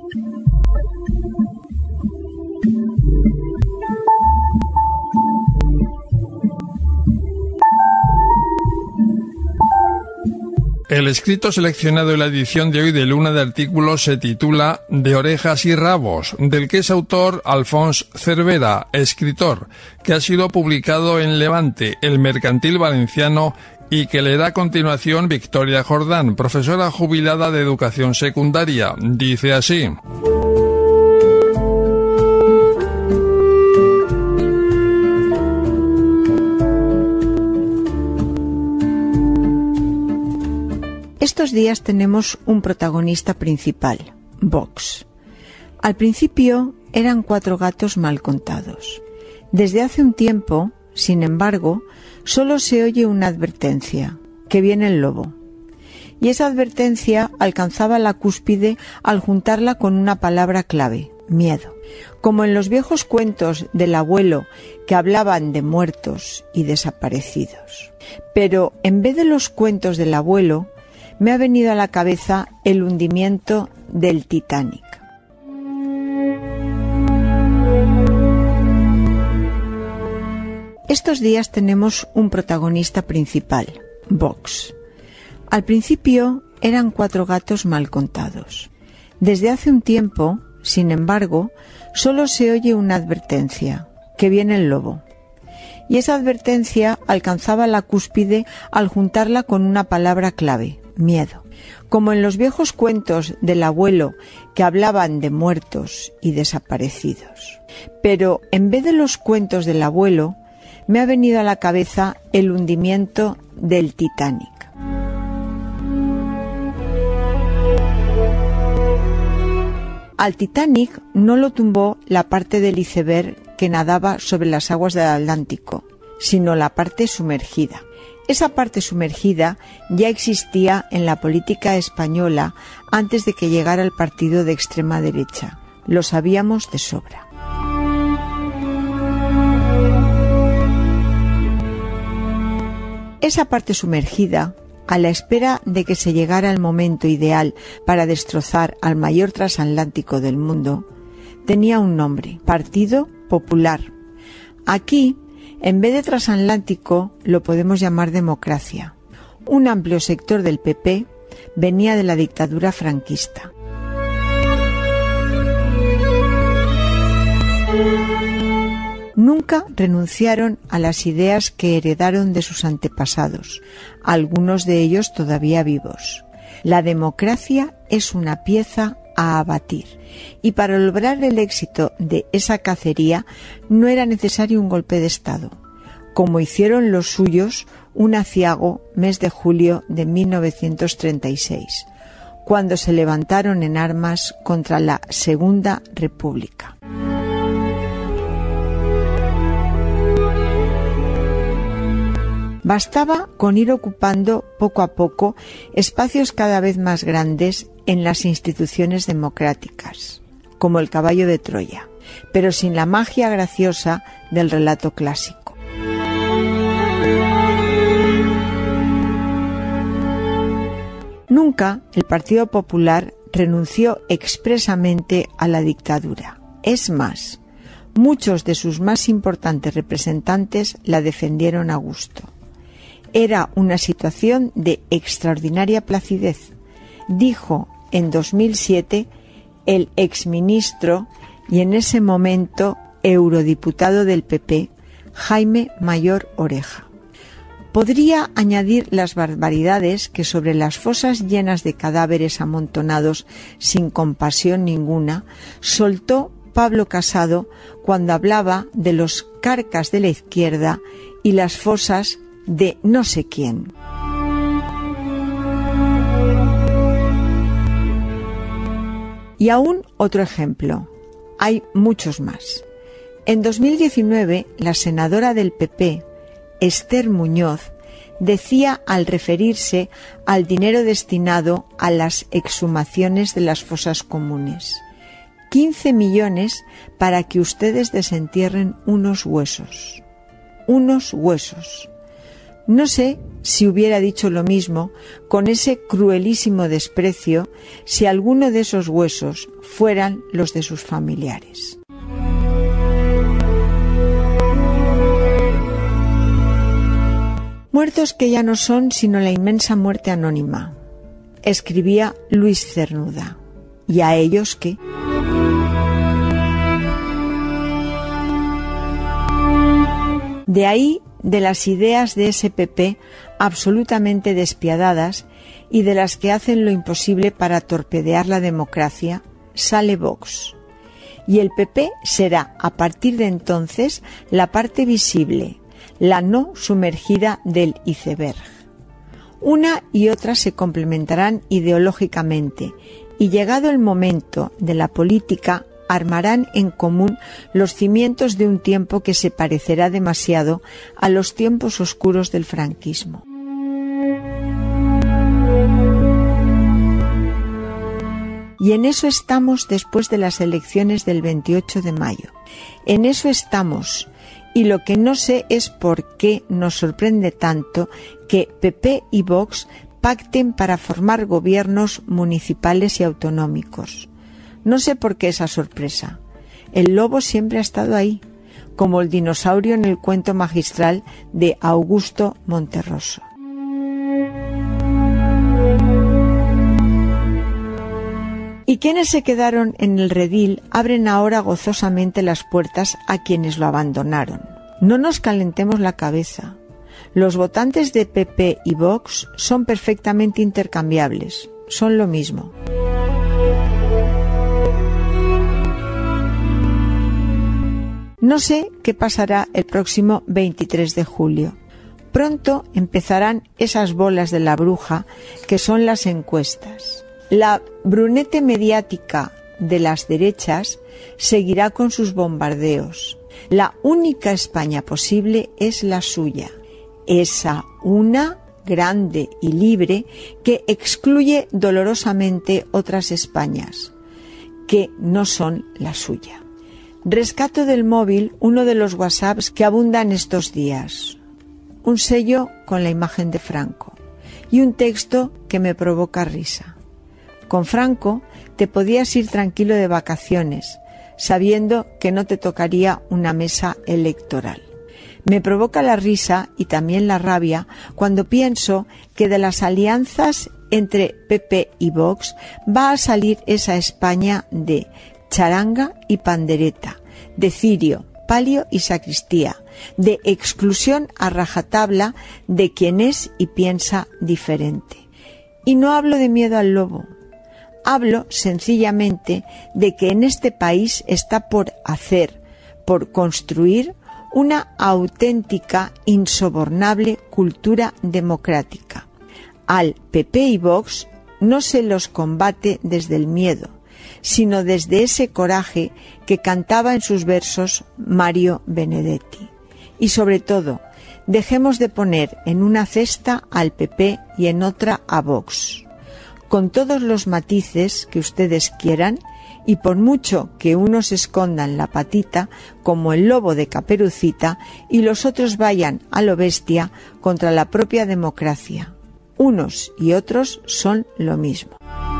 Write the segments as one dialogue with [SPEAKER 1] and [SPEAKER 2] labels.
[SPEAKER 1] El escrito seleccionado en la edición de hoy de Luna de Artículos se titula De orejas y rabos, del que es autor Alfons Cervera, escritor, que ha sido publicado en Levante, El Mercantil Valenciano, y que le da a continuación Victoria Jordán, profesora jubilada de educación secundaria. Dice así:
[SPEAKER 2] Estos días tenemos un protagonista principal, Vox. Al principio eran 4 gatos mal contados. Desde hace un tiempo, sin embargo, solo se oye una advertencia, que viene el lobo. Y esa advertencia alcanzaba la cúspide al juntarla con una palabra clave, miedo. Como en los viejos cuentos del abuelo que hablaban de muertos y desaparecidos. Pero en vez de los cuentos del abuelo, me ha venido a la cabeza el hundimiento del Titanic. Estos días tenemos un protagonista principal, Vox. Al principio eran 4 gatos mal contados. Desde hace un tiempo, sin embargo, solo se oye una advertencia, que viene el lobo. Y esa advertencia alcanzaba la cúspide al juntarla con una palabra clave, miedo. Como en los viejos cuentos del abuelo que hablaban de muertos y desaparecidos. Pero en vez de los cuentos del abuelo, me ha venido a la cabeza el hundimiento del Titanic. Al Titanic no lo tumbó la parte del iceberg que nadaba sobre las aguas del Atlántico, sino la parte sumergida. Esa parte sumergida ya existía en la política española antes de que llegara el partido de extrema derecha. Lo sabíamos de sobra. Esa parte sumergida, a la espera de que se llegara el momento ideal para destrozar al mayor transatlántico del mundo, tenía un nombre: Partido Popular. Aquí, en vez de transatlántico, lo podemos llamar democracia. Un amplio sector del PP venía de la dictadura franquista. Nunca renunciaron a las ideas que heredaron de sus antepasados, algunos de ellos todavía vivos. La democracia es una pieza a abatir, y para lograr el éxito de esa cacería no era necesario un golpe de Estado, como hicieron los suyos un aciago mes de julio de 1936, cuando se levantaron en armas contra la Segunda República. Bastaba con ir ocupando poco a poco espacios cada vez más grandes en las instituciones democráticas, como el caballo de Troya, pero sin la magia graciosa del relato clásico. Nunca el Partido Popular renunció expresamente a la dictadura. Es más, muchos de sus más importantes representantes la defendieron a gusto. Era una situación de extraordinaria placidez, dijo en 2007 el exministro y en ese momento eurodiputado del PP, Jaime Mayor Oreja. Podría añadir las barbaridades que sobre las fosas llenas de cadáveres amontonados sin compasión ninguna soltó Pablo Casado cuando hablaba de los carcas de la izquierda y las fosas de no sé quién. Y aún otro ejemplo. Hay muchos más. En 2019, la senadora del PP, Esther Muñoz, decía al referirse al dinero destinado a las exhumaciones de las fosas comunes: 15 millones para que ustedes desentierren unos huesos. Unos huesos. No sé si hubiera dicho lo mismo, con ese cruelísimo desprecio, si alguno de esos huesos fueran los de sus familiares. Muertos que ya no son sino la inmensa muerte anónima, escribía Luis Cernuda. ¿Y a ellos qué? De ahí, de las ideas de ese PP absolutamente despiadadas y de las que hacen lo imposible para torpedear la democracia, sale Vox. Y el PP será, a partir de entonces, la parte visible, la no sumergida del iceberg. Una y otra se complementarán ideológicamente y, llegado el momento de la política, armarán en común los cimientos de un tiempo que se parecerá demasiado a los tiempos oscuros del franquismo. Y en eso estamos después de las elecciones del 28 de mayo. En eso estamos. Y lo que no sé es por qué nos sorprende tanto que PP y Vox pacten para formar gobiernos municipales y autonómicos. No sé por qué esa sorpresa. El lobo siempre ha estado ahí, como el dinosaurio en el cuento magistral de Augusto Monterroso. Y quienes se quedaron en el redil abren ahora gozosamente las puertas a quienes lo abandonaron. No nos calentemos la cabeza. Los votantes de PP y Vox son perfectamente intercambiables, son lo mismo. No sé qué pasará el próximo 23 de julio. Pronto empezarán esas bolas de la bruja que son las encuestas. La brunete mediática de las derechas seguirá con sus bombardeos. La única España posible es la suya, esa una grande y libre que excluye dolorosamente otras Españas, que no son la suya. Rescato del móvil uno de los WhatsApps que abundan estos días. Un sello con la imagen de Franco y un texto que me provoca risa. Con Franco te podías ir tranquilo de vacaciones, sabiendo que no te tocaría una mesa electoral. Me provoca la risa y también la rabia cuando pienso que de las alianzas entre PP y Vox va a salir esa España de charanga y pandereta, de cirio, palio y sacristía, de exclusión a rajatabla de quien es y piensa diferente. Y no hablo de miedo al lobo. Hablo sencillamente de que en este país está por hacer, por construir, una auténtica, insobornable cultura democrática. Al PP y Vox no se los combate desde el miedo, sino desde ese coraje que cantaba en sus versos Mario Benedetti. Y sobre todo, dejemos de poner en una cesta al PP y en otra a Vox. Con todos los matices que ustedes quieran, y por mucho que unos escondan la patita, como el lobo de Caperucita, y los otros vayan a lo bestia contra la propia democracia. Unos y otros son lo mismo.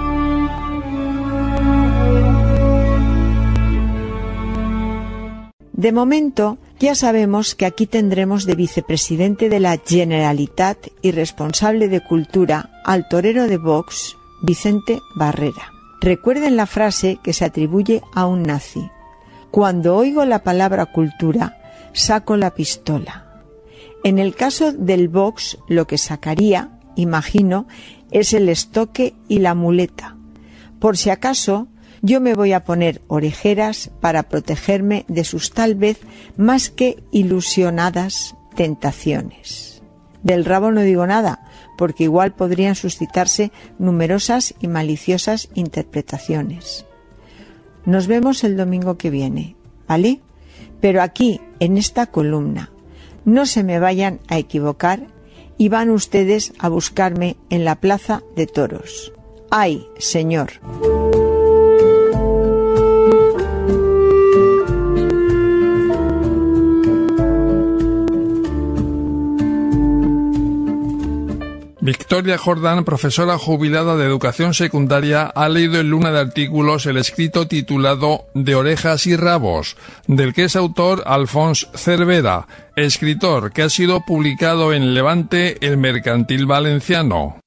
[SPEAKER 2] De momento, ya sabemos que aquí tendremos de vicepresidente de la Generalitat y responsable de Cultura al torero de Vox, Vicente Barrera. Recuerden la frase que se atribuye a un nazi: cuando oigo la palabra cultura, saco la pistola. En el caso del Vox, lo que sacaría, imagino, es el estoque y la muleta. Por si acaso, yo me voy a poner orejeras para protegerme de sus tal vez más que ilusionadas tentaciones. Del rabo no digo nada, porque igual podrían suscitarse numerosas y maliciosas interpretaciones. Nos vemos el domingo que viene, ¿vale? Pero aquí, en esta columna, no se me vayan a equivocar y van ustedes a buscarme en la Plaza de Toros. ¡Ay, señor!
[SPEAKER 1] Victoria Jordán, profesora jubilada de educación secundaria, ha leído en Luna de Artículos el escrito titulado De orejas y rabos, del que es autor Alfons Cervera, escritor que ha sido publicado en Levante, El Mercantil Valenciano.